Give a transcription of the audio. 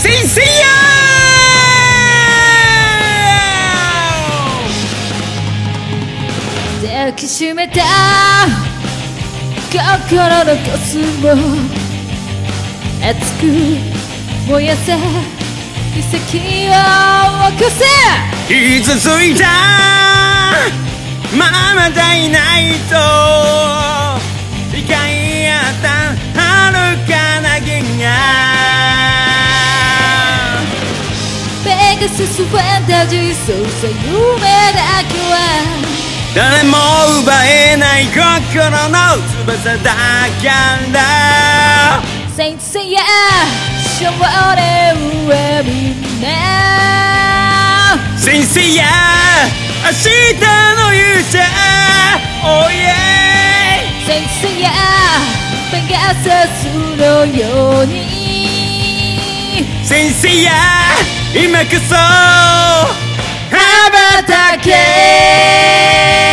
先生よ抱きしめた心のコスモ熱く燃やせ奇跡を起こせ傷ついたままでいないと誓い合った遥かな銀河ペガサスファンタジーそうさ夢だけは誰も奪えない心の翼だから先生や勝利上みんな先生や明日の勇者 Oh yeah 先生やペガサスのように先生や今こそ羽ばたけ